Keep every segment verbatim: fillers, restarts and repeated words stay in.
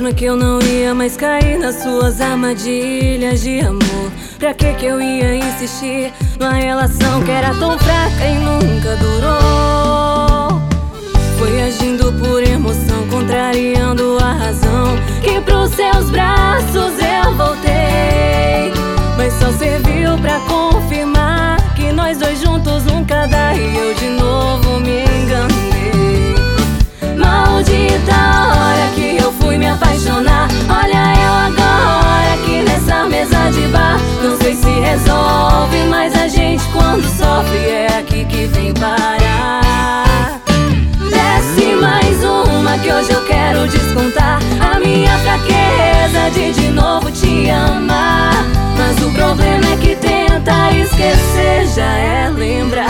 mesma que eu não ia mais cair nas suas armadilhas de amor. Pra que que eu ia insistir numa relação que era tão fraca e nunca durou? Foi agindo por emoção, contrariando a razão, que pros seus braços eu voltei. Mas só serviu pra confirmar que nós dois juntos nunca dá, e eu de novo me enganei. Maldita hora que eu fui me apaixonar. Olha eu agora aqui nessa mesa de bar. Não sei se resolve, mas a gente quando sofre é aqui que vem parar. Desce mais uma que hoje eu quero descontar a minha fraqueza de de novo te amar. Mas o problema é que tenta esquecer já é lembrar.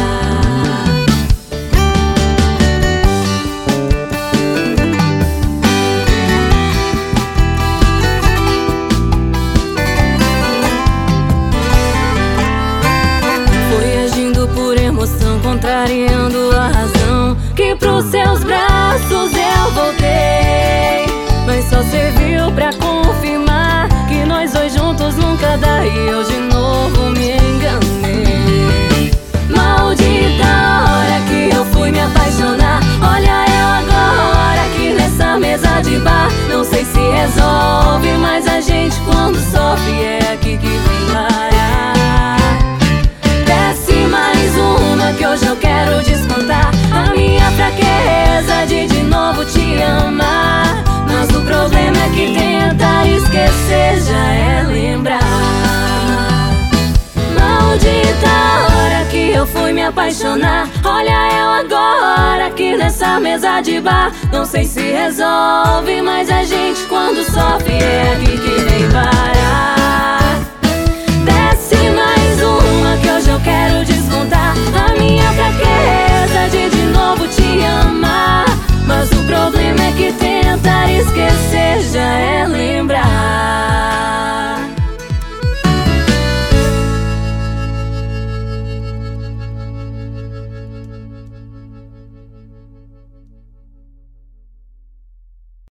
Contrariando a razão, que pros seus braços eu voltei. Mas só serviu pra confirmar que nós dois juntos nunca dá, e eu de novo me enganei. Maldita hora que eu fui me apaixonar. Olha eu agora aqui nessa mesa de bar. Não sei se resolve, mas a gente quando sofre é aqui que vem parar. Desce mais uma que hoje eu quero descontar a minha fraqueza de de novo te amar. Mas o problema é que tentar esquecer já é lembrar. Maldita hora que eu fui me apaixonar. Olha eu agora aqui nessa mesa de bar. Não sei se resolve, mas a gente quando sofre é aqui que vem parar. Desce mais uma que hoje eu quero